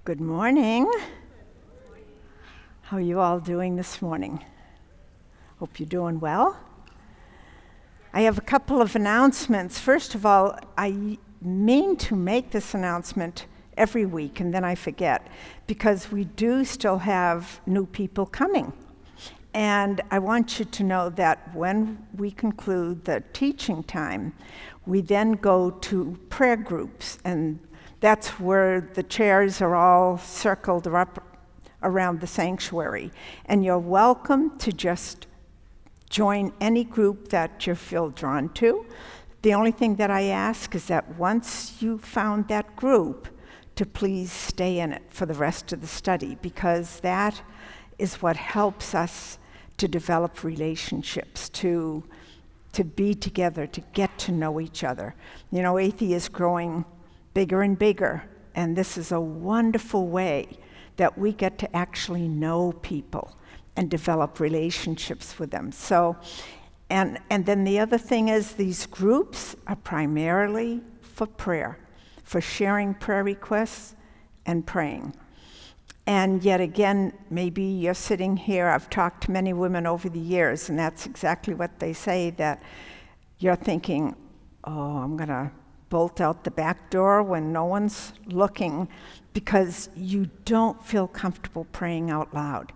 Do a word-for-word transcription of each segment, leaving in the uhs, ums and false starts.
Good morning. How are you all doing this morning? Hope you're doing well. I have a couple of announcements. First of all, I mean to make this announcement every week, and then I forget, because we do still have new people coming. And I want you to know that when we conclude the teaching time, we then go to prayer groups, and that's where the chairs are all circled up around the sanctuary. And you're welcome to just join any group that you feel drawn to. The only thing that I ask is that once you found that group, to please stay in it for the rest of the study, because that is what helps us to develop relationships, to to be together, to get to know each other. You know, Athey is growing bigger and bigger, and this is a wonderful way that we get to actually know people and develop relationships with them. So, and and then the other thing is these groups are primarily for prayer, for sharing prayer requests and praying. And yet again, maybe you're sitting here, I've talked to many women over the years, and that's exactly what they say, that you're thinking, oh, I'm gonna bolt out the back door when no one's looking, because you don't feel comfortable praying out loud.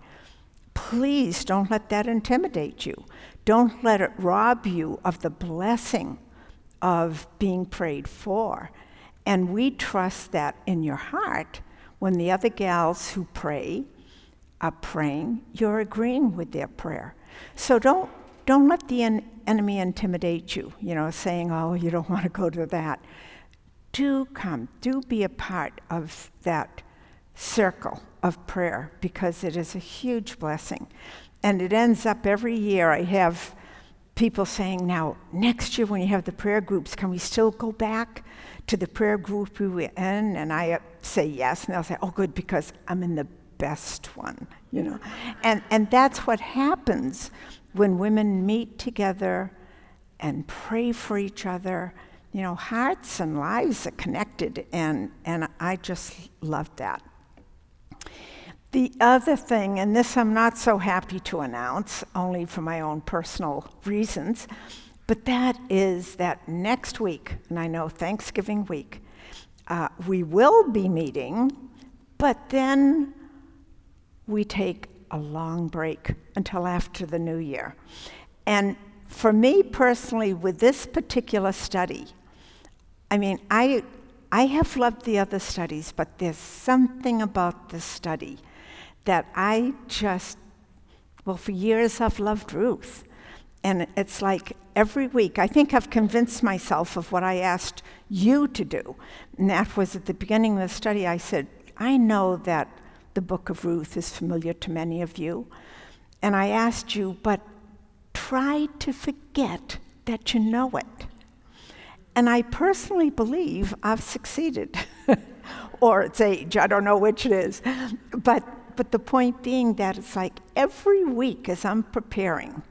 Please don't let that intimidate you. Don't let it rob you of the blessing of being prayed for. And we trust that in your heart, when the other gals who pray are praying, you're agreeing with their prayer. So don't don't let the en- enemy intimidate you, you know, saying, oh, you don't want to go to that. Do come, do be a part of that circle of prayer, because it is a huge blessing. And it ends up every year, I have people saying, now, next year when you have the prayer groups, can we still go back to the prayer group we were in? And I say yes, and they'll say, oh, good, because I'm in the best one, you know. And and that's what happens when women meet together and pray for each other. You know, hearts and lives are connected, and, and I just love that. The other thing, and this I'm not so happy to announce, only for my own personal reasons, but that is that next week, and I know Thanksgiving week, uh, we will be meeting, but then we take a long break until after the new year. And for me personally, with this particular study, I mean, I I have loved the other studies, but there's something about this study that I just, well, for years I've loved Ruth. And it's like every week, I think I've convinced myself of what I asked you to do. And that was at the beginning of the study, I said, I know that the book of Ruth is familiar to many of you. And I asked you, but try to forget that you know it. And I personally believe I've succeeded. Or it's age, I don't know which it is. But but the point being that it's like every week as I'm preparing,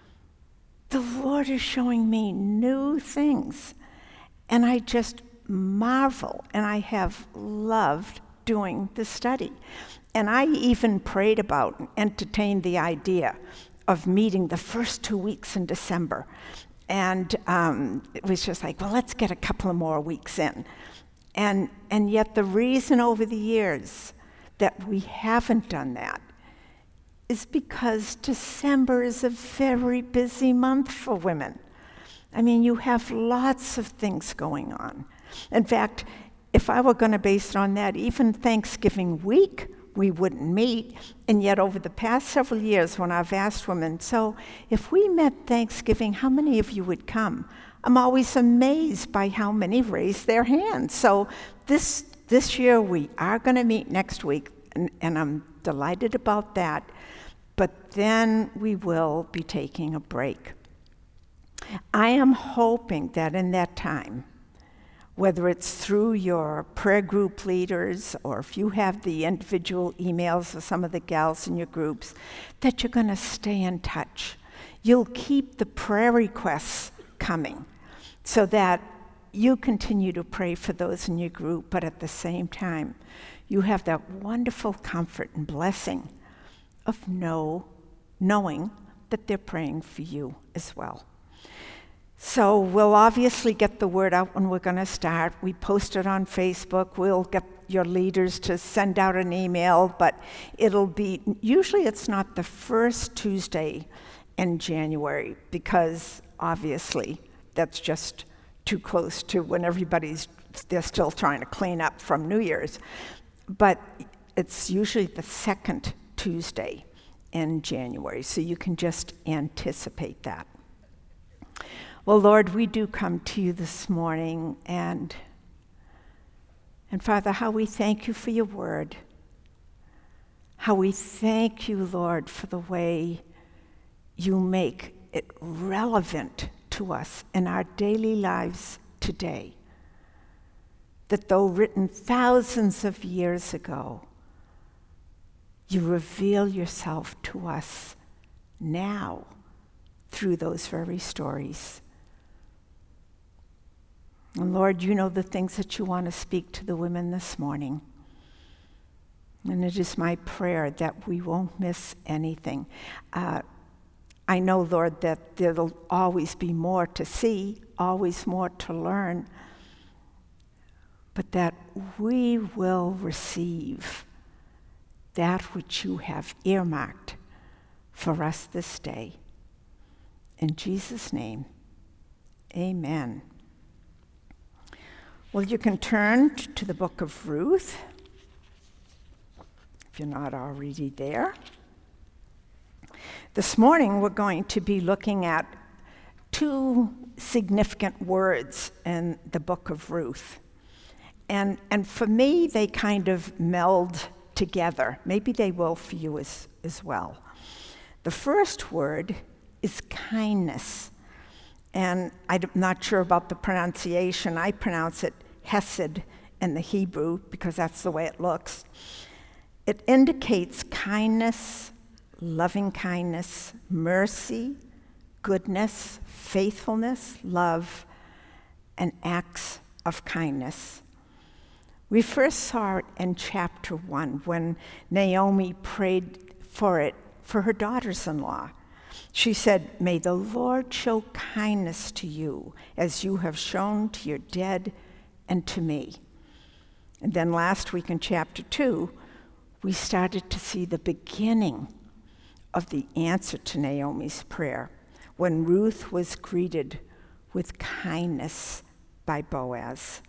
the Lord is showing me new things. And I just marvel, and I have loved doing the study. And I even prayed about and entertained the idea of meeting the first two weeks in December. And um, it was just like, well, let's get a couple of more weeks in. And and yet the reason over the years that we haven't done that is because December is a very busy month for women. I mean, you have lots of things going on. In fact, if I were going to base it on that, even Thanksgiving week, we wouldn't meet. And yet over the past several years, when I've asked women, so if we met Thanksgiving, how many of you would come? I'm always amazed by how many raise their hands. So this this year we are going to meet next week, and, and I'm delighted about that. But then we will be taking a break. I am hoping that in that time, whether it's through your prayer group leaders or if you have the individual emails of some of the gals in your groups, that you're going to stay in touch. You'll keep the prayer requests coming so that you continue to pray for those in your group, but at the same time, you have that wonderful comfort and blessing of know, knowing that they're praying for you as well. So we'll obviously get the word out when we're going to start. We post it on Facebook. We'll get your leaders to send out an email, but it'll be, usually it's not the first Tuesday in January, because obviously that's just too close to when everybody's, they're still trying to clean up from New Year's. But it's usually the second Tuesday in January, so you can just anticipate that. Well, Lord, we do come to you this morning, and, and Father, how we thank you for your word. How we thank you, Lord, for the way you make it relevant to us in our daily lives today. That though written thousands of years ago, you reveal yourself to us now through those very stories. And Lord, you know the things that you want to speak to the women this morning. And it is my prayer that we won't miss anything. Uh, I know, Lord, that there'll always be more to see, always more to learn, but that we will receive that which you have earmarked for us this day. In Jesus' name, amen. Well, you can turn to the book of Ruth, if you're not already there. This morning, we're going to be looking at two significant words in the book of Ruth. And, and for me, they kind of meld together. Maybe they will for you as, as well. The first word is kindness. And I'm not sure about the pronunciation. I pronounce it hesed in the Hebrew because that's the way it looks. It indicates kindness, loving kindness, mercy, goodness, faithfulness, love, and acts of kindness. We first saw it in chapter one when Naomi prayed for it for her daughters-in-law. She said, "May the Lord show kindness to you as you have shown to your dead and to me." And then last week in chapter two, we started to see the beginning of the answer to Naomi's prayer when Ruth was greeted with kindness by Boaz.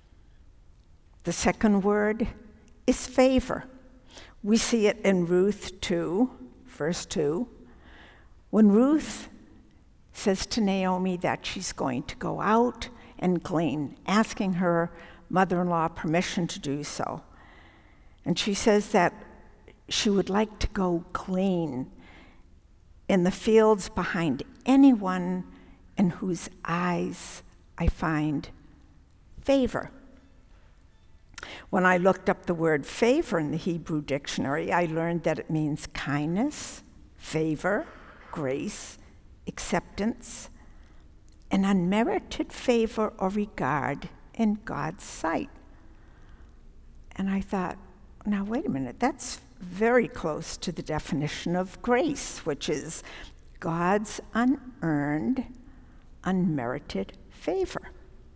The second word is favor. We see it in Ruth two, verse two, when Ruth says to Naomi that she's going to go out and glean, asking her mother-in-law permission to do so. And she says that she would like to go glean in the fields behind anyone in whose eyes I find favor. When I looked up the word favor in the Hebrew dictionary, I learned that it means kindness, favor, grace, acceptance, an unmerited favor or regard in God's sight. And I thought, now wait a minute, that's very close to the definition of grace, which is God's unearned, unmerited favor.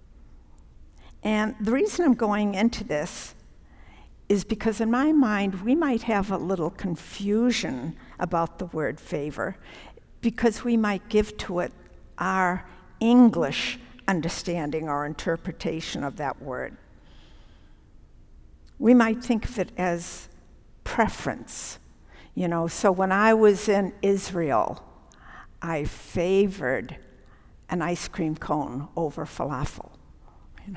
And the reason I'm going into this is because in my mind, we might have a little confusion about the word favor because we might give to it our English understanding or interpretation of that word. We might think of it as preference. You know, so when I was in Israel, I favored an ice cream cone over falafel. You know?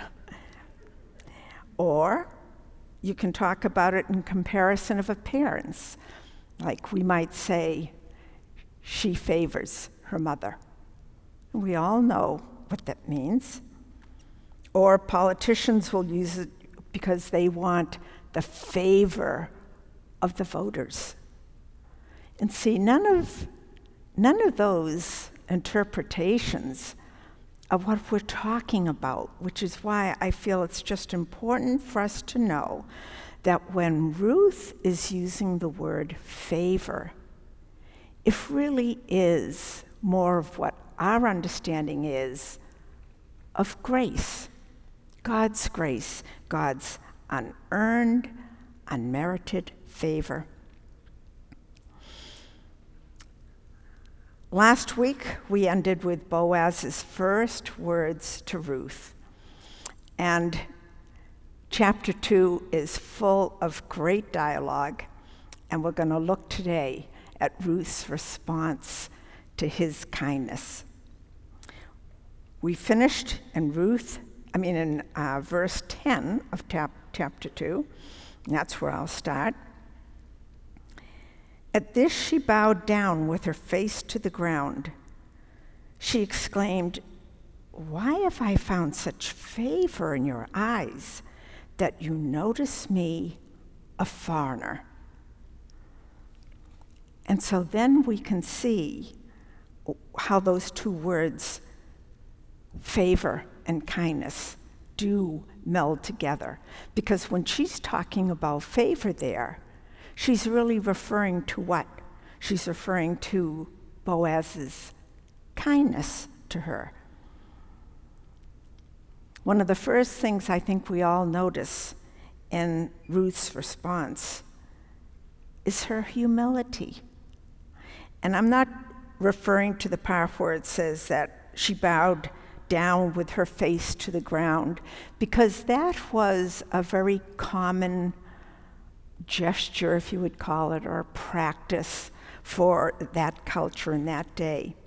Or you can talk about it in comparison of appearance. Like we might say, she favors her mother. We all know what that means. Or politicians will use it because they want the favor of the voters. And see, none of, none of those interpretations of what we're talking about, which is why I feel it's just important for us to know that when Ruth is using the word favor, it really is more of what our understanding is of grace, God's grace, God's unearned, unmerited favor. Last week, we ended with Boaz's first words to Ruth. And chapter two is full of great dialogue, and we're going to look today at Ruth's response to his kindness. We finished in Ruth, I mean in uh, verse ten of tap, chapter two, and that's where I'll start. At this she bowed down with her face to the ground. She exclaimed, "Why have I found such favor in your eyes that you notice me, a foreigner?" And so then we can see how those two words, favor and kindness, do meld together. Because when she's talking about favor there, she's really referring to what? She's referring to Boaz's kindness to her. One of the first things I think we all notice in Ruth's response is her humility. And I'm not referring to the part where it says that she bowed down with her face to the ground, because that was a very common gesture, if you would call it, or practice for that culture in that day.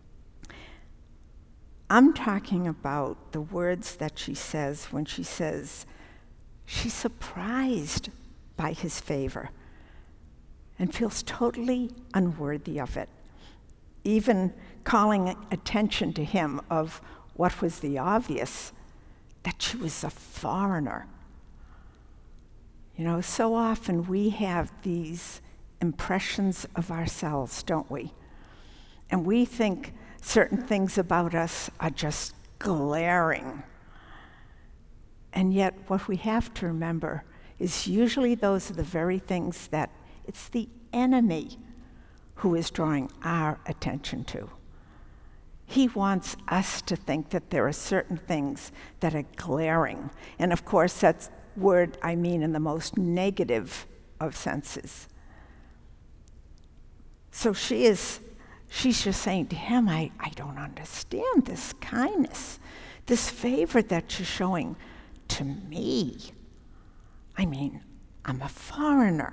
I'm talking about the words that she says when she says she's surprised by his favor and feels totally unworthy of it, even calling attention to him of what was the obvious, that she was a foreigner. You know, so often we have these impressions of ourselves, don't we? And we think certain things about us are just glaring. And yet what we have to remember is usually those are the very things that it's the enemy who is drawing our attention to. He wants us to think that there are certain things that are glaring. And of course, that's word I mean in the most negative of senses. So she is, she's just saying to him, I, I don't understand this kindness, this favor that you're showing to me. I mean, I'm a foreigner.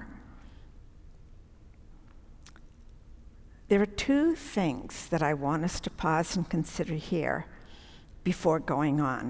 There are two things that I want us to pause and consider here before going on.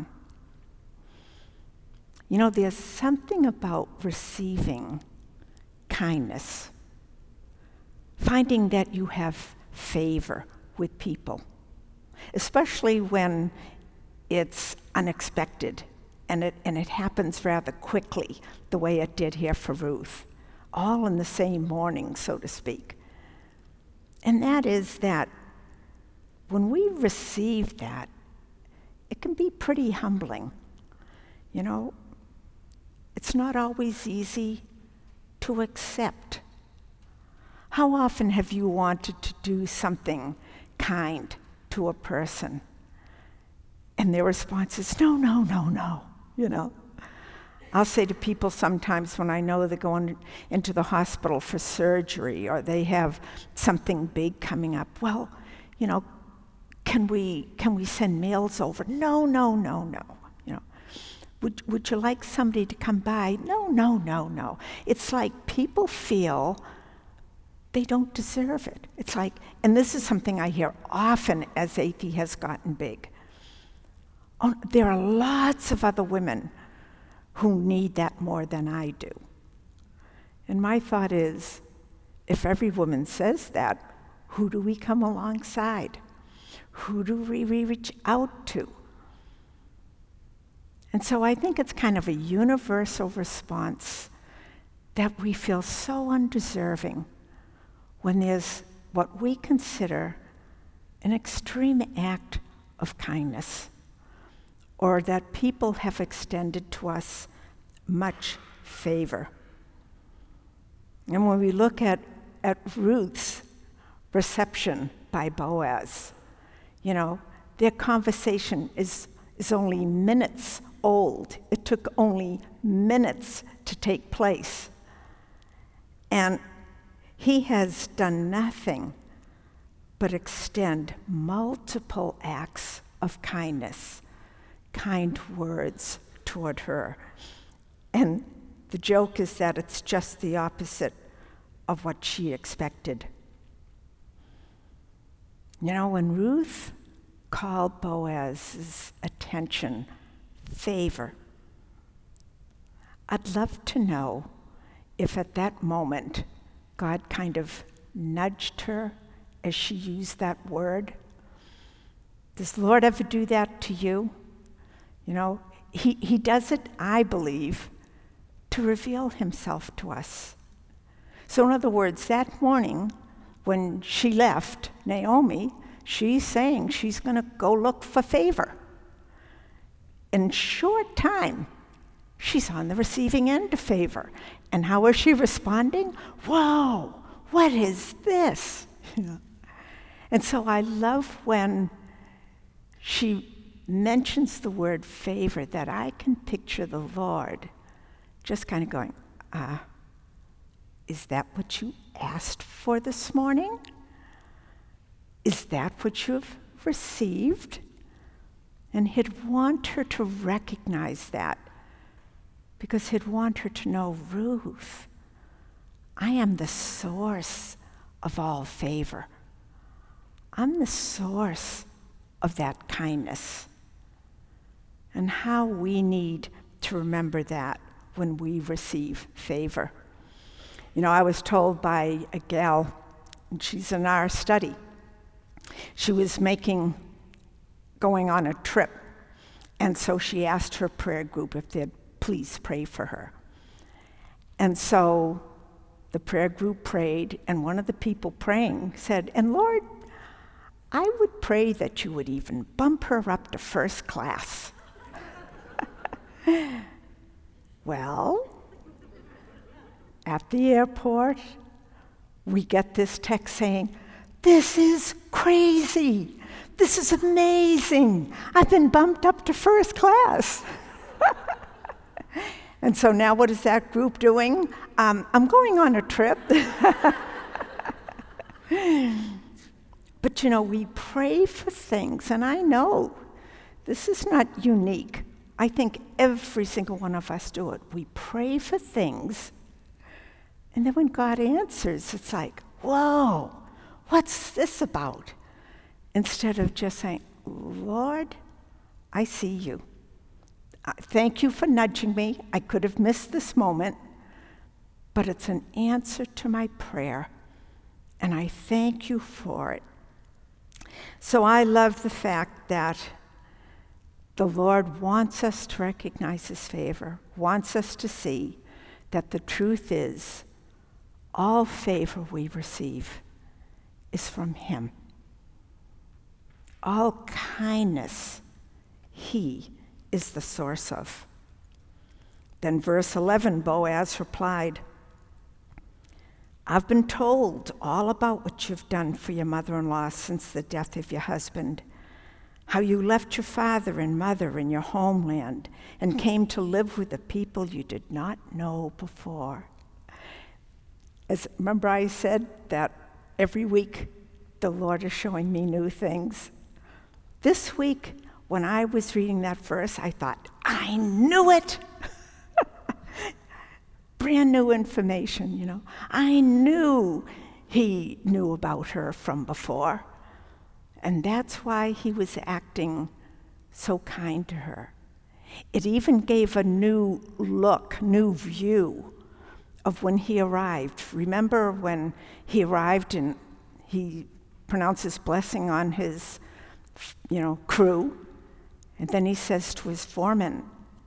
You know, there's something about receiving kindness, finding that you have favor with people, especially when it's unexpected and it, and it happens rather quickly, the way it did here for Ruth, all in the same morning, so to speak. And that is that when we receive that, it can be pretty humbling. You know, it's not always easy to accept. How often have you wanted to do something kind to a person, and their response is, no, no, no, no, you know? I'll say to people sometimes when I know they're going into the hospital for surgery or they have something big coming up, well, you know, can we can we send meals over? No, no, no, no. You know, would would you like somebody to come by? No, no, no, no. It's like people feel they don't deserve it. It's like, and this is something I hear often as A P has gotten big. Oh, there are lots of other women who need that more than I do. And my thought is, if every woman says that, who do we come alongside? Who do we reach out to? And so I think it's kind of a universal response that we feel so undeserving when there's what we consider an extreme act of kindness or that people have extended to us much favor. And when we look at, at Ruth's reception by Boaz, you know, their conversation is, is only minutes old. It took only minutes to take place. And he has done nothing but extend multiple acts of kindness, kind words toward her. And the joke is that it's just the opposite of what she expected. You know, when Ruth called Boaz's attention favor, I'd love to know if at that moment God kind of nudged her as she used that word. Does the Lord ever do that to you? You know, he, he does it, I believe, to reveal himself to us. So in other words, that morning when she left Naomi, she's saying she's going to go look for favor. In short time, she's on the receiving end of favor. And how is she responding? Whoa, what is this? You know? And so I love when she mentions the word favor, that I can picture the Lord just kind of going, ah, uh, is that what you asked for this morning? Is that what you've received? And he'd want her to recognize that, because he'd want her to know, Ruth, I am the source of all favor. I'm the source of that kindness. And how we need to remember that when we receive favor. You know, I was told by a gal, and she's in our study, she was making, going on a trip, and so she asked her prayer group if they'd please pray for her. And so the prayer group prayed, and one of the people praying said, and Lord, I would pray that you would even bump her up to first class. Well, at the airport, we get this text saying, this is crazy. This is amazing. I've been bumped up to first class. And so now what is that group doing? Um, I'm going on a trip. But you know, we pray for things, and I know this is not unique. I think every single one of us do it. We pray for things, and then when God answers, it's like, whoa, what's this about? Instead of just saying, Lord, I see you. Uh, thank you for nudging me. I could have missed this moment, but it's an answer to my prayer, and I thank you for it. So I love the fact that the Lord wants us to recognize his favor, wants us to see that the truth is all favor we receive is from him. All kindness he is the source of. Then verse eleven, Boaz replied, I've been told all about what you've done for your mother-in-law since the death of your husband, how you left your father and mother in your homeland and came to live with the people you did not know before. As remember I said that every week the Lord is showing me new things. This week, when I was reading that verse, I thought, I knew it. Brand new information, you know. I knew he knew about her from before. And that's why he was acting so kind to her. It even gave a new look, new view of when he arrived. Remember when he arrived and he pronounces blessing on his, you know, crew, and then he says to his foreman,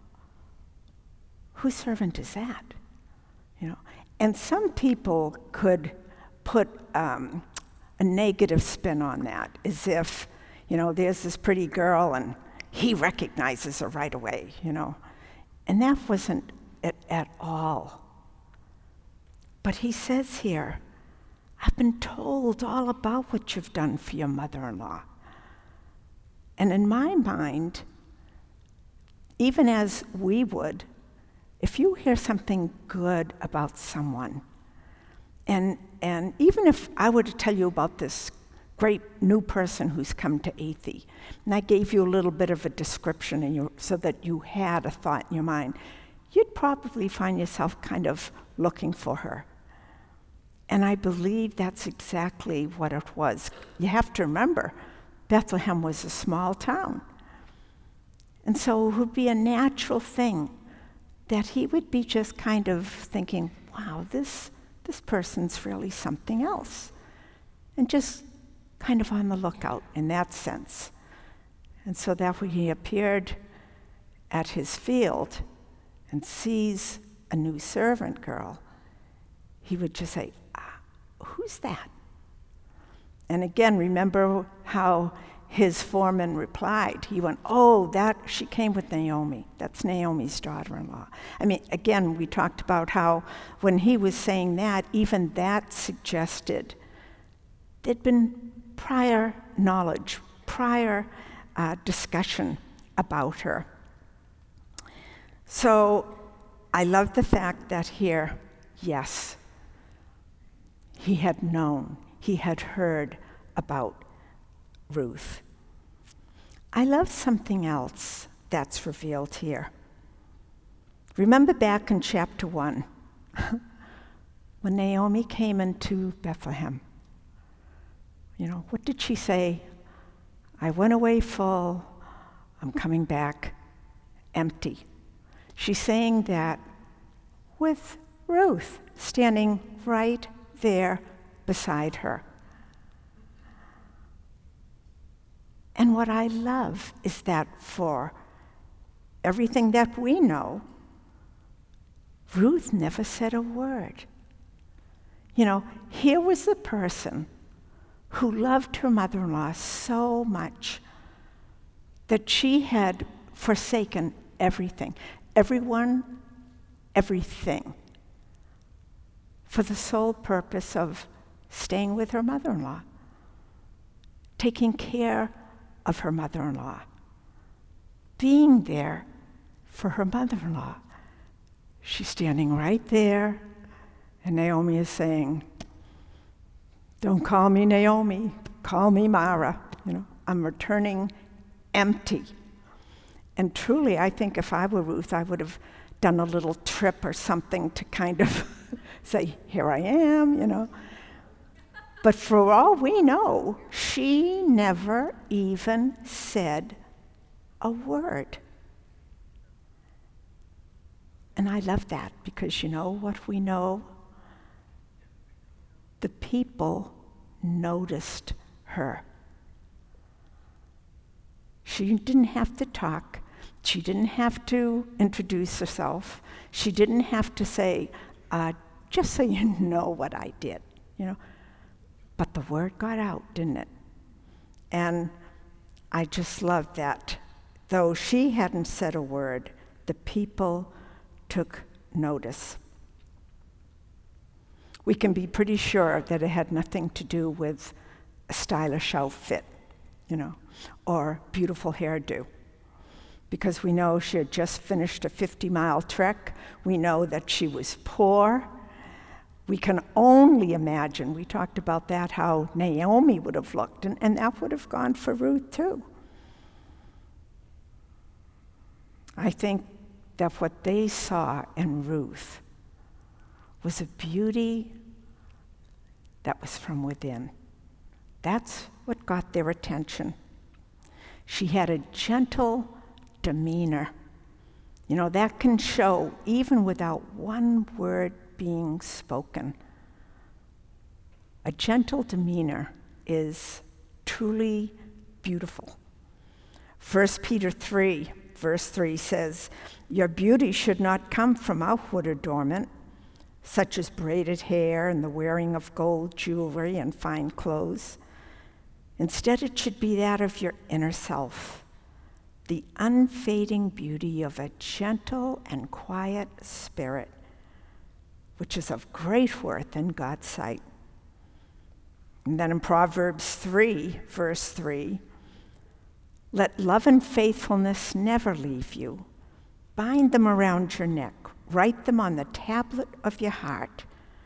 whose servant is that? You know, and some people could put um, a negative spin on that, as if, you know, there's this pretty girl and he recognizes her right away, you know. And that wasn't it at all. But he says here, I've been told all about what you've done for your mother-in-law. And in my mind, even as we would, if you hear something good about someone, and and even if I were to tell you about this great new person who's come to Athey, and I gave you a little bit of a description in your, so that you had a thought in your mind, you'd probably find yourself kind of looking for her. And I believe that's exactly what it was. You have to remember, Bethlehem was a small town. And so it would be a natural thing that he would be just kind of thinking, wow, this, this person's really something else. And just kind of on the lookout in that sense. And so that when he appeared at his field and sees a new servant girl, he would just say, who's that? And again, remember how his foreman replied. He went, oh, that, she came with Naomi. That's Naomi's daughter-in-law. I mean, again, we talked about how when he was saying that, even that suggested there'd been prior knowledge, prior uh, discussion about her. So I love the fact that here, yes, he had known, he had heard about Ruth. I love something else that's revealed here. Remember back in chapter one, when Naomi came into Bethlehem. You know, what did she say? I went away full, I'm coming back empty. She's saying that with Ruth standing right there beside her. And what I love is that for everything that we know, Ruth never said a word. You know, here was the person who loved her mother-in-law so much that she had forsaken everything, everyone, everything, for the sole purpose of staying with her mother-in-law, taking care of her mother-in-law, being there for her mother-in-law. She's standing right there, and Naomi is saying, don't call me Naomi, call me Mara. You know, I'm returning empty. And truly, I think if I were Ruth, I would have done a little trip or something to kind of say, here I am, you know. But for all we know, she never even said a word. And I love that because you know what we know? The people noticed her. She didn't have to talk. She didn't have to introduce herself. She didn't have to say, uh, just so you know what I did, you know. But the word got out, didn't it? And I just love that. Though she hadn't said a word, the people took notice. We can be pretty sure that it had nothing to do with a stylish outfit, you know, or beautiful hairdo. Because we know she had just finished a fifty-mile trek. We know that she was poor. We can only imagine, we talked about that, how Naomi would have looked, and, and that would have gone for Ruth too. I think that what they saw in Ruth was a beauty that was from within. That's what got their attention. She had a gentle demeanor. You know, that can show even without one word being spoken. A gentle demeanor is truly beautiful. First Peter three, verse three says, your beauty should not come from outward adornment, such as braided hair and the wearing of gold jewelry and fine clothes. Instead, it should be that of your inner self, the unfading beauty of a gentle and quiet spirit, which is of great worth in God's sight. And then in Proverbs three, verse three, let love and faithfulness never leave you. Bind them around your neck. Write them on the tablet of your heart.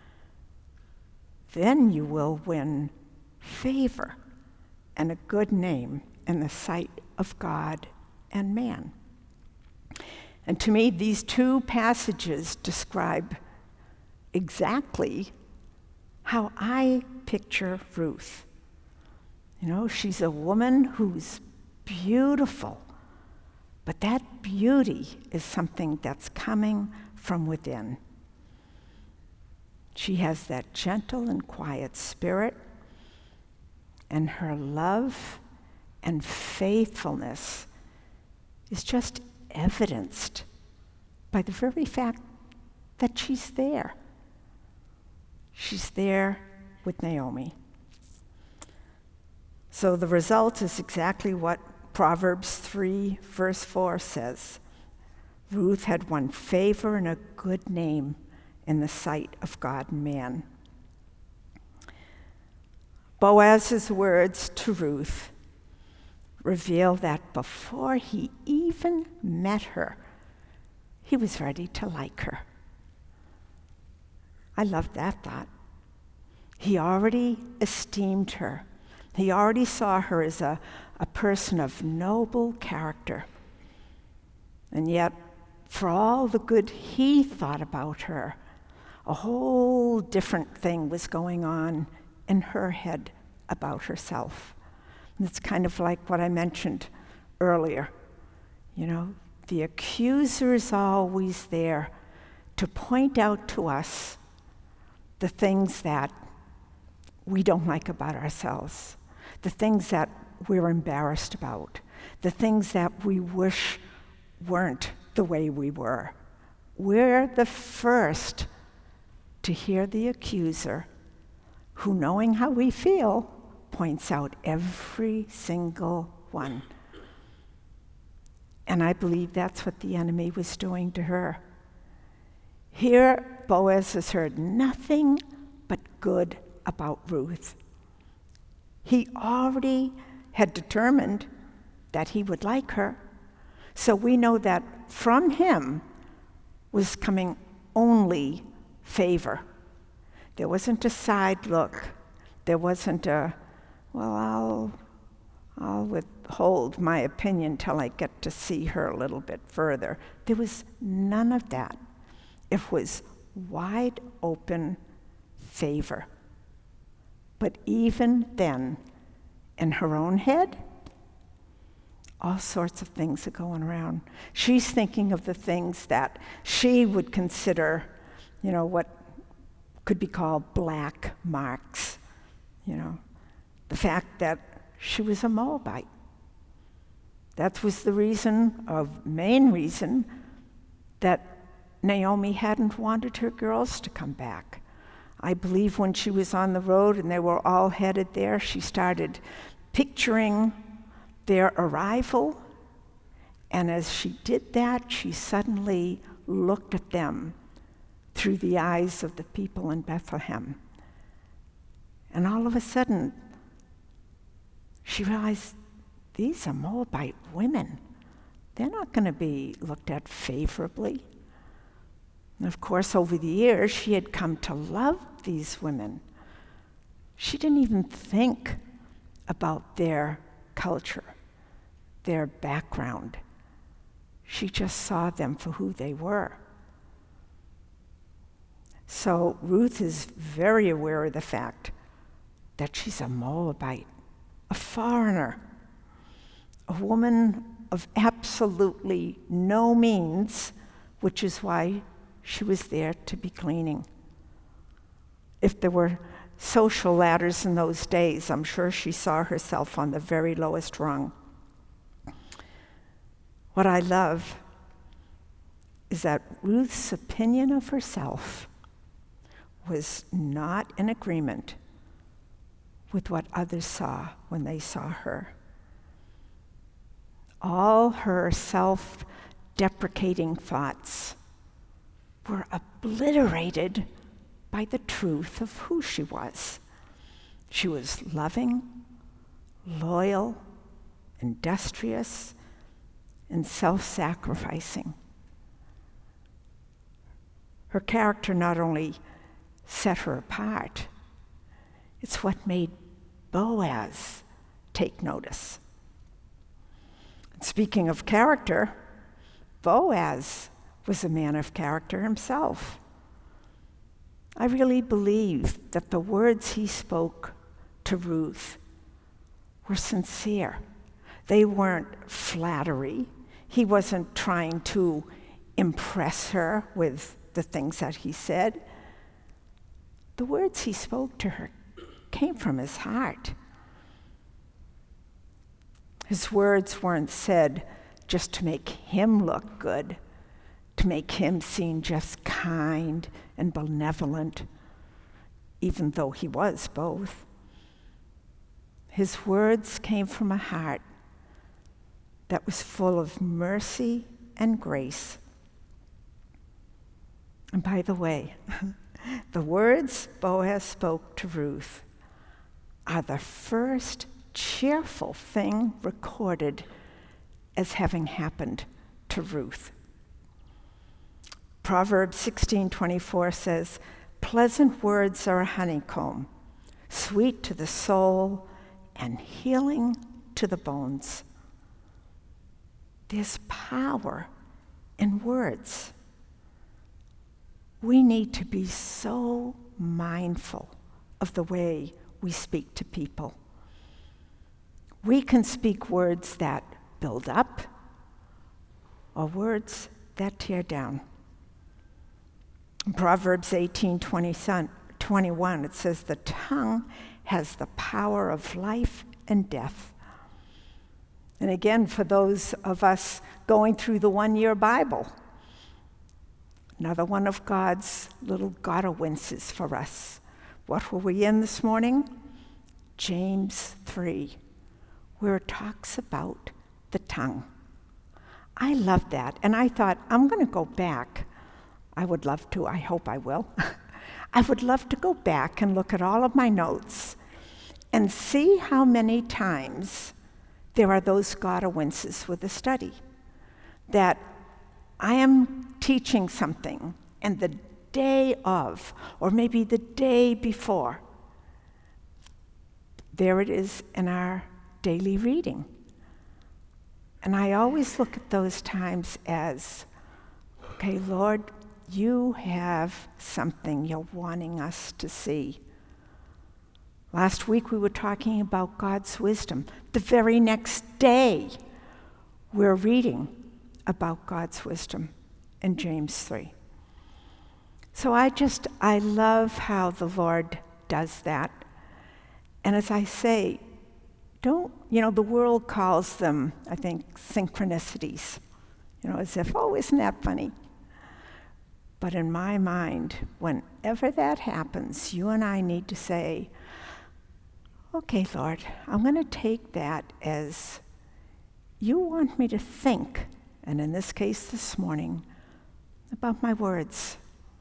Then you will win favor and a good name in the sight of God and man. And to me, these two passages describe exactly how I picture Ruth. You know, she's a woman who's beautiful, but that beauty is something that's coming from within. She has that gentle and quiet spirit, and her love and faithfulness is just evidenced by the very fact that she's there. She's there with Naomi. So the result is exactly what Proverbs three, verse four says. Ruth had won favor and a good name in the sight of God and man. Boaz's words to Ruth reveal that before he even met her, he was ready to like her. I love that thought. He already esteemed her. He already saw her as a, a person of noble character. And yet, for all the good he thought about her, a whole different thing was going on in her head about herself. And it's kind of like what I mentioned earlier. You know, the accuser is always there to point out to us the things that we don't like about ourselves, the things that we're embarrassed about, the things that we wish weren't the way we were. We're the first to hear the accuser who, knowing how we feel, points out every single one. And I believe that's what the enemy was doing to her. Here, Boaz has heard nothing but good about Ruth. He already had determined that he would like her. So we know that from him was coming only favor. There wasn't a side look. There wasn't a, well, I'll, I'll withhold my opinion till I get to see her a little bit further. There was none of that. It was wide open favor. But even then, in her own head, all sorts of things are going around. She's thinking of the things that she would consider, you know, what could be called black marks. You know, the fact that she was a Moabite. That was the reason, of main reason, that Naomi hadn't wanted her girls to come back. I believe when she was on the road and they were all headed there, she started picturing their arrival. And as she did that, she suddenly looked at them through the eyes of the people in Bethlehem. And all of a sudden, she realized, these are Moabite women. They're not going to be looked at favorably. And of course, over the years, she had come to love these women. She didn't even think about their culture, their background. She just saw them for who they were. So Ruth is very aware of the fact that she's a Moabite, a foreigner, a woman of absolutely no means, which is why she was there to be cleaning. If there were social ladders in those days, I'm sure she saw herself on the very lowest rung. What I love is that Ruth's opinion of herself was not in agreement with what others saw when they saw her. all her self-deprecating thoughts were obliterated by the truth of who she was. She was loving, loyal, industrious, and self-sacrificing. Her character not only set her apart, it's what made Boaz take notice. Speaking of character, Boaz was a man of character himself. I really believe that the words he spoke to Ruth were sincere. They weren't flattery. He wasn't trying to impress her with the things that he said. The words he spoke to her came from his heart. His words weren't said just to make him look good, to make him seem just kind and benevolent, even though he was both. His words came from a heart that was full of mercy and grace. And by the way, the words Boaz spoke to Ruth are the first cheerful thing recorded as having happened to Ruth. Proverbs sixteen twenty-four says, "Pleasant words are a honeycomb, sweet to the soul and healing to the bones." There's power in words. We need to be so mindful of the way we speak to people. We can speak words that build up or words that tear down. In Proverbs eighteen twenty-one, it says, "The tongue has the power of life and death." And again, for those of us going through the one-year Bible, another one of God's little Godawinces for us. What were we in this morning? James three, where it talks about the tongue. I love that, and I thought, I'm going to go back. I would love to, I hope I will. I would love to go back and look at all of my notes and see how many times there are those Godawinces with the study. That I am teaching something, and the day of, or maybe the day before, there it is in our daily reading. And I always look at those times as, okay, Lord, you have something you're wanting us to see. Last week we were talking about God's wisdom. The very next day, we're reading about God's wisdom in James three. So I just, I love how the Lord does that. And as I say, don't, you know, the world calls them, I think, synchronicities. You know, as if, oh, isn't that funny? But in my mind, whenever that happens, you and I need to say, okay, Lord, I'm going to take that as you want me to think, and in this case this morning, about my words.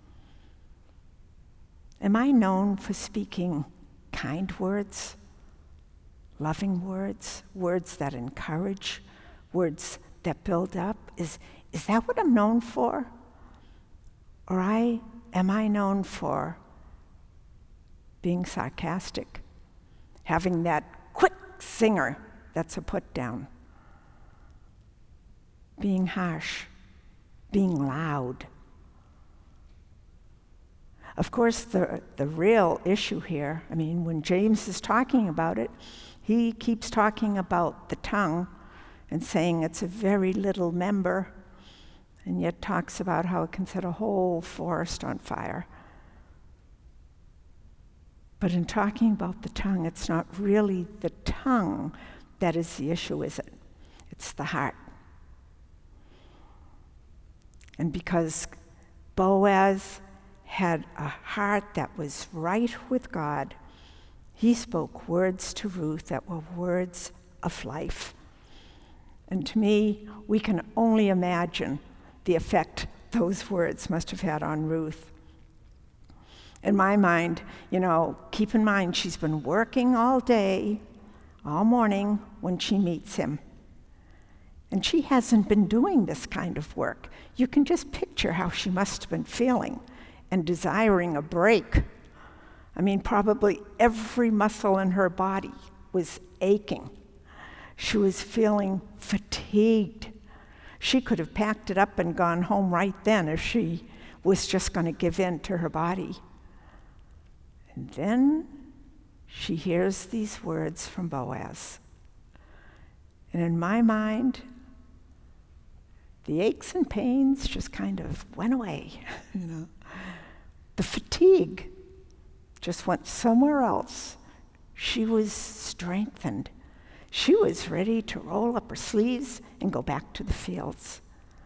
Am I known for speaking kind words, loving words, words that encourage, words that build up? Is, is that what I'm known for? Or I, am I known for being sarcastic, having that quick singer that's a put down, being harsh, being loud? Of course, the, the real issue here, I mean, when James is talking about it, he keeps talking about the tongue and saying it's a very little member, and yet talks about how it can set a whole forest on fire. But in talking about the tongue, it's not really the tongue that is the issue, is it? It's the heart. And because Boaz had a heart that was right with God, he spoke words to Ruth that were words of life. And to me, we can only imagine the effect those words must have had on Ruth. In my mind, you know, keep in mind, she's been working all day, all morning when she meets him. And she hasn't been doing this kind of work. You can just picture how she must have been feeling and desiring a break. I mean, probably every muscle in her body was aching. She was feeling fatigued. She could have packed it up and gone home right then if she was just going to give in to her body. And then she hears these words from Boaz. And in my mind, the aches and pains just kind of went away. You know, the fatigue just went somewhere else. She was strengthened. She was ready to roll up her sleeves and go back to the fields.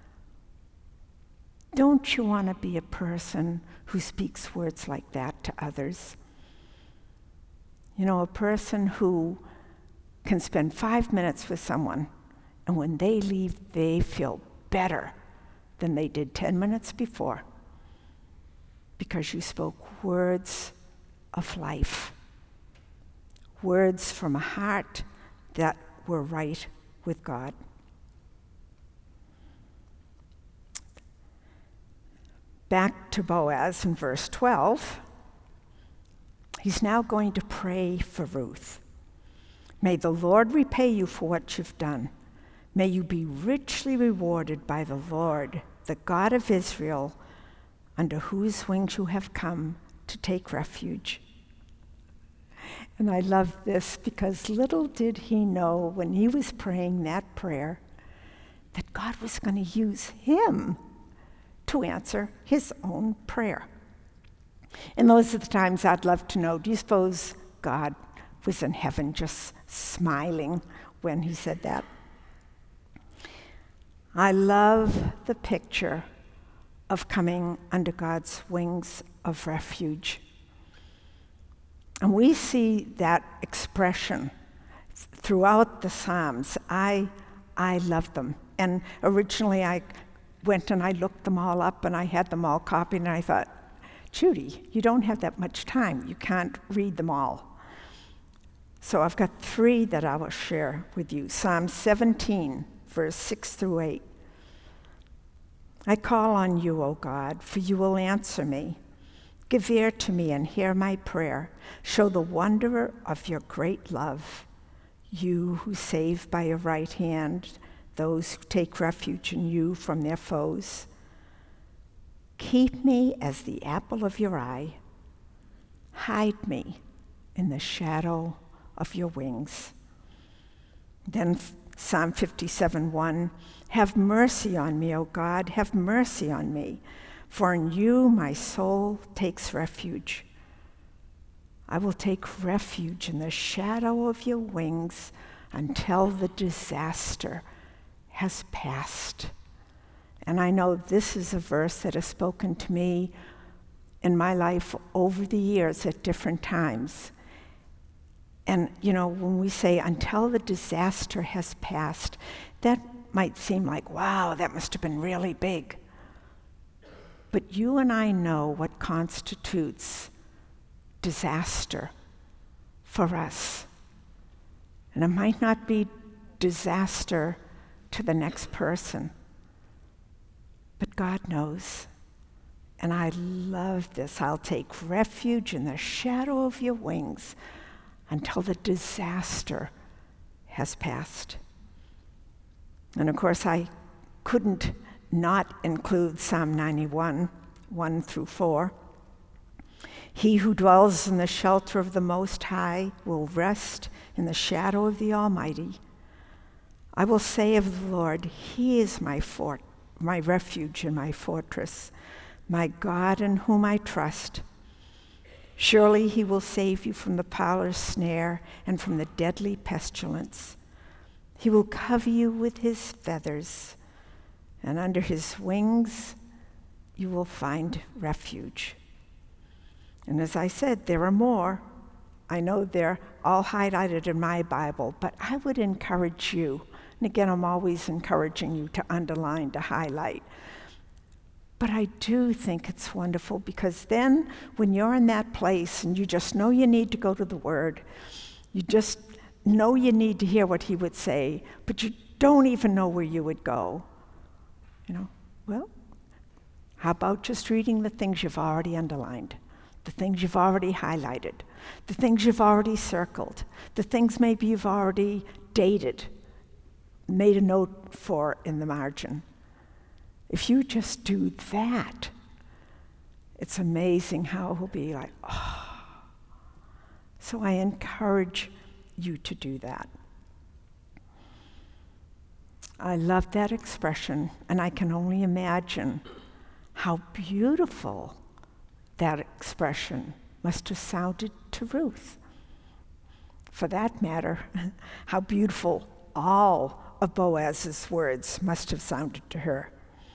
Don't you want to be a person who speaks words like that to others? You know, a person who can spend five minutes with someone, and when they leave, they feel better than they did ten minutes before, because you spoke words of life, words from a heart that were right with God. Back to Boaz in verse twelve. He's now going to pray for Ruth. May the Lord repay you for what you've done. May you be richly rewarded by the Lord, the God of Israel, under whose wings you have come to take refuge. And I love this because little did he know when he was praying that prayer that God was going to use him to answer his own prayer. And those are the times I'd love to know, do you suppose God was in heaven just smiling when he said that? I love the picture of coming under God's wings of refuge. And we see that expression throughout the Psalms. I, I love them. And originally I went and I looked them all up and I had them all copied and I thought, Judy, you don't have that much time. You can't read them all. So I've got three that I will share with you. Psalm seventeen, verse six through eight. I call on you, O God, for you will answer me. Give ear to me and hear my prayer. Show the wonder of your great love, you who save by your right hand those who take refuge in you from their foes. Keep me as the apple of your eye. Hide me in the shadow of your wings. Then Psalm fifty-seven one, have mercy on me, O God, have mercy on me, for in you my soul takes refuge. I will take refuge in the shadow of your wings until the disaster has passed. And I know this is a verse that has spoken to me in my life over the years at different times. And, you know, when we say until the disaster has passed, that might seem like, wow, that must have been really big. But you and I know what constitutes disaster for us. And it might not be disaster to the next person, but God knows. And I love this. I'll take refuge in the shadow of your wings until the disaster has passed. And of course, I couldn't not include Psalm ninety-one, one through four. He who dwells in the shelter of the Most High will rest in the shadow of the Almighty. I will say of the Lord, He is my fort, my refuge and my fortress, my God in whom I trust. Surely He will save you from the fowler's snare and from the deadly pestilence. He will cover you with His feathers, and under His wings you will find refuge. And as I said, there are more. I know they're all highlighted in my Bible, but I would encourage you And again, I'm always encouraging you to underline, to highlight. But I do think it's wonderful because then when you're in that place and you just know you need to go to the Word, you just know you need to hear what he would say, but you don't even know where you would go. You know, well, how about just reading the things you've already underlined, the things you've already highlighted, the things you've already circled, the things maybe you've already dated, made a note for in the margin. If you just do that, it's amazing how he'll be like, oh. So I encourage you to do that. I love that expression, and I can only imagine how beautiful that expression must have sounded to Ruth. For that matter, how beautiful all of Boaz's words must have sounded to her.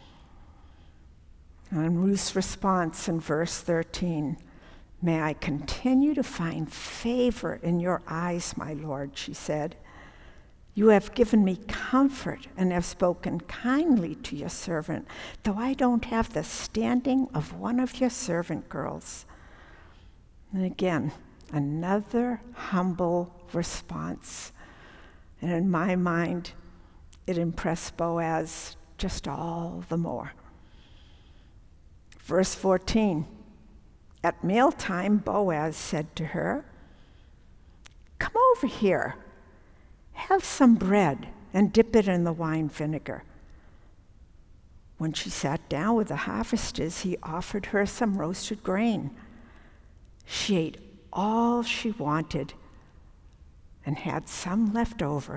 And Ruth's response in verse thirteen, "May I continue to find favor in your eyes, my Lord," she said. "You have given me comfort and have spoken kindly to your servant, though I don't have the standing of one of your servant girls." And again, another humble response. And in my mind, it impressed Boaz just all the more. Verse fourteen, at mealtime, Boaz said to her, "Come over here, have some bread and dip it in the wine vinegar." When she sat down with the harvesters, he offered her some roasted grain. She ate all she wanted and had some left over.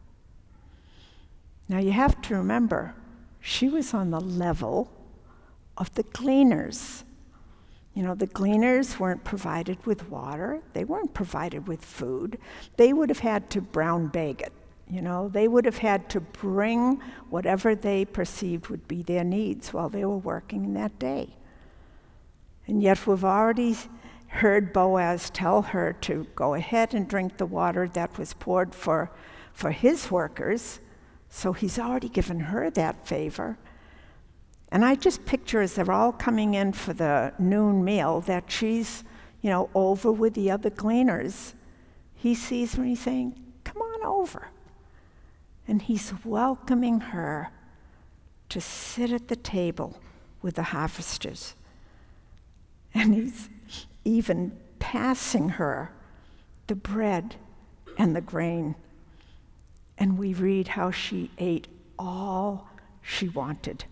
Now you have to remember, she was on the level of the gleaners. You know, the gleaners weren't provided with water. They weren't provided with food. They would have had to brown bag it. You know, they would have had to bring whatever they perceived would be their needs while they were working in that day. And yet we've already heard Boaz tell her to go ahead and drink the water that was poured for, for his workers. So he's already given her that favor. And I just picture as they're all coming in for the noon meal that she's, you know, over with the other gleaners. He sees her and he's saying, "Come on over." And he's welcoming her to sit at the table with the harvesters. And he's even passing her the bread and the grain. And we read how she ate all she wanted.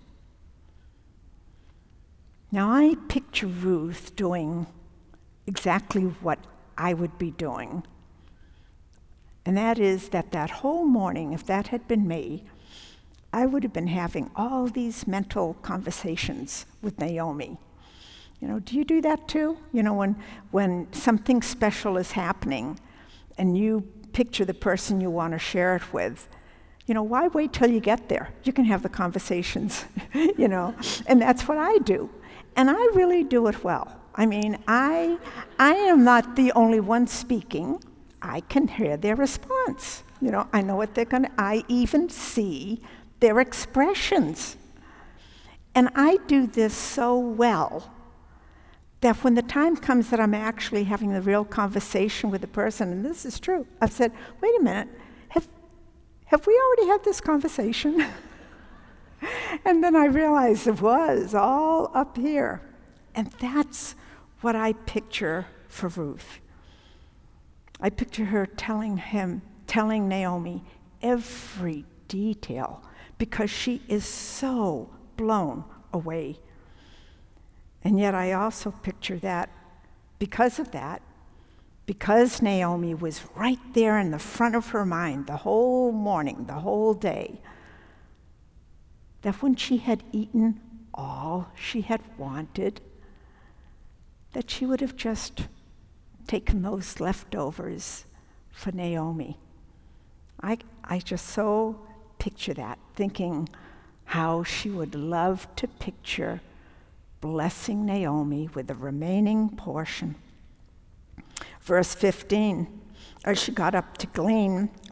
Now I picture Ruth doing exactly what I would be doing. And that is that that whole morning, if that had been me, I would have been having all these mental conversations with Naomi. You know, do you do that too? You know, when when something special is happening and you picture the person you want to share it with, you know, why wait till you get there? You can have the conversations, you know, and that's what I do. And I really do it well. I mean, I I am not the only one speaking. I can hear their response. You know, I know what they're going to, I even see their expressions. And I do this so well that when the time comes that I'm actually having the real conversation with the person, and this is true, I've said, wait a minute, have, have we already had this conversation? And then I realized it was all up here. And that's what I picture for Ruth. I picture her telling him, telling Naomi every detail because she is so blown away. And yet I also picture that because of that, because Naomi was right there in the front of her mind the whole morning, the whole day, that when she had eaten all she had wanted, that she would have just taken those leftovers for Naomi. I, I just so picture that, thinking how she would love to picture blessing Naomi with the remaining portion. Verse fifteen, as she got up to glean,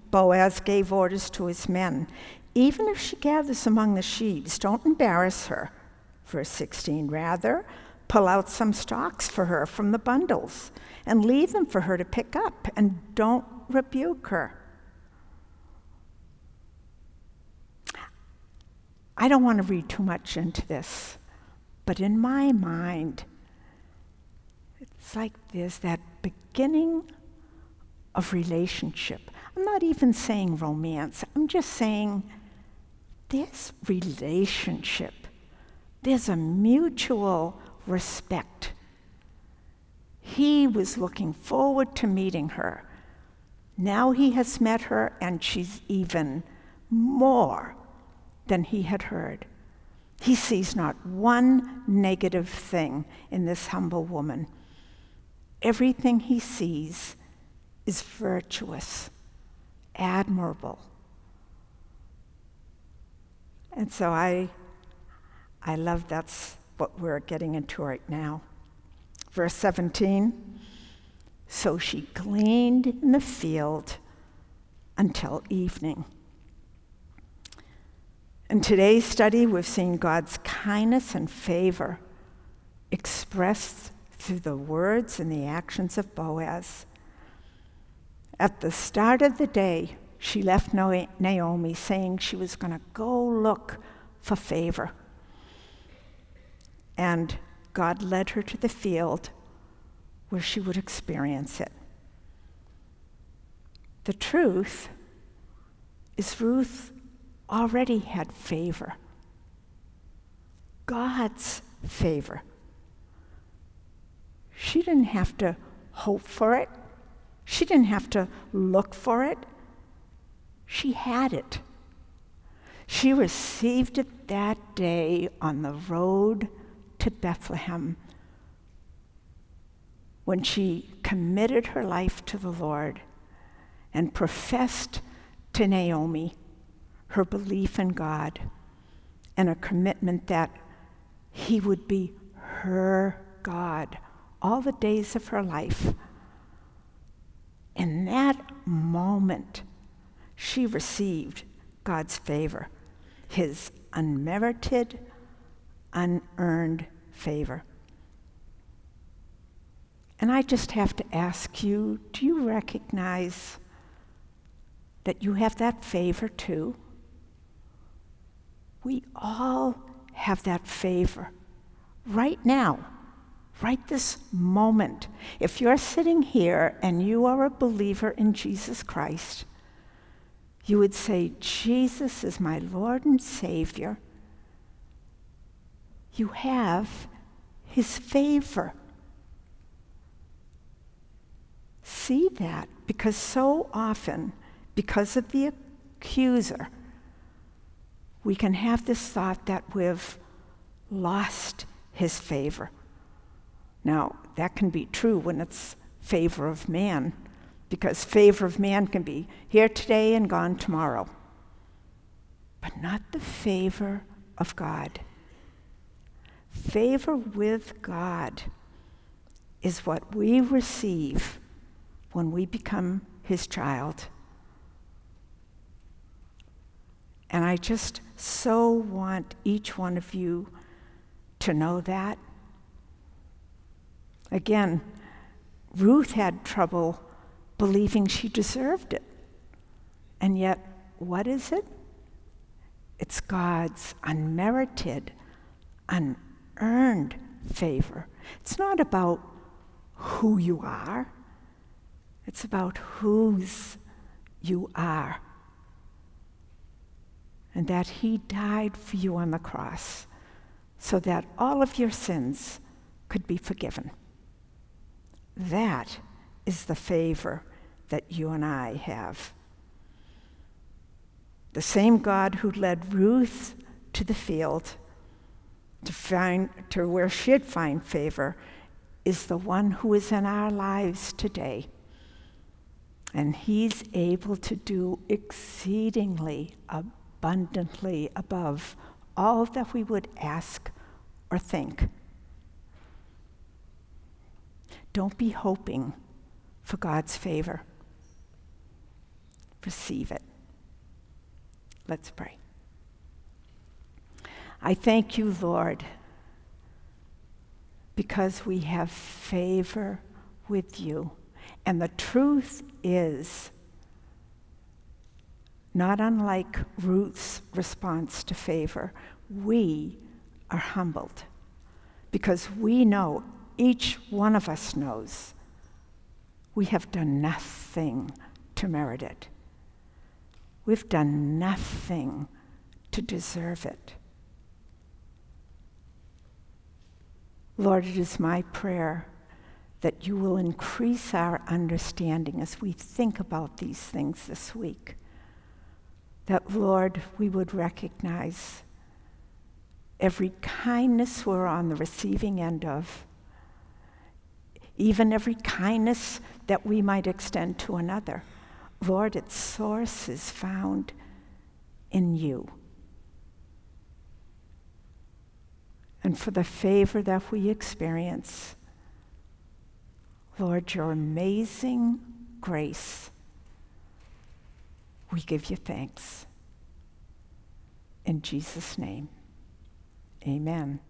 Boaz gave orders to his men. Even if she gathers among the sheaves, don't embarrass her. Verse sixteen, rather, pull out some stalks for her from the bundles and leave them for her to pick up, and don't rebuke her. I don't want to read too much into this, but in my mind, it's like there's that beginning of relationship. I'm not even saying romance. I'm just saying there's relationship. There's a mutual respect. He was looking forward to meeting her. Now he has met her, and she's even more than he had heard. He sees not one negative thing in this humble woman. Everything he sees is virtuous, admirable. And so I, I love that's what we're getting into right now. Verse seventeen, so she gleaned in the field until evening. In today's study, we've seen God's kindness and favor expressed through the words and the actions of Boaz. At the start of the day, she left Naomi saying she was going to go look for favor. And God led her to the field where she would experience it. The truth is Ruth already had favor. God's favor. She didn't have to hope for it. She didn't have to look for it. She had it. She received it that day on the road to Bethlehem when she committed her life to the Lord and professed to Naomi her belief in God and a commitment that he would be her God all the days of her life. In that moment, she received God's favor, his unmerited, unearned favor. And I just have to ask you, do you recognize that you have that favor too? We all have that favor right now, right this moment. If you're sitting here and you are a believer in Jesus Christ, you would say, Jesus is my Lord and Savior. You have his favor. See that, because so often, because of the accuser, we can have this thought that we've lost his favor. Now, that can be true when it's favor of man, because favor of man can be here today and gone tomorrow, but not the favor of God. Favor with God is what we receive when we become his child. And I just so want each one of you to know that. Again, Ruth had trouble believing she deserved it. And yet, what is it? It's God's unmerited, unearned favor. It's not about who you are. It's about whose you are. And that he died for you on the cross so that all of your sins could be forgiven. That is the favor that you and I have. The same God who led Ruth to the field to find to where she'd find favor is the one who is in our lives today. And he's able to do exceedingly abundantly above all that we would ask or think. Don't be hoping for God's favor. receive it. Let's pray. I thank you, Lord, because we have favor with you. And the truth is, not unlike Ruth's response to favor, we are humbled because we know, each one of us knows, we have done nothing to merit it. We've done nothing to deserve it. Lord, it is my prayer that you will increase our understanding as we think about these things this week. That, Lord, we would recognize every kindness we're on the receiving end of, even every kindness that we might extend to another. Lord, its source is found in you. And for the favor that we experience, Lord, your amazing grace, we give you thanks. In Jesus' name, amen.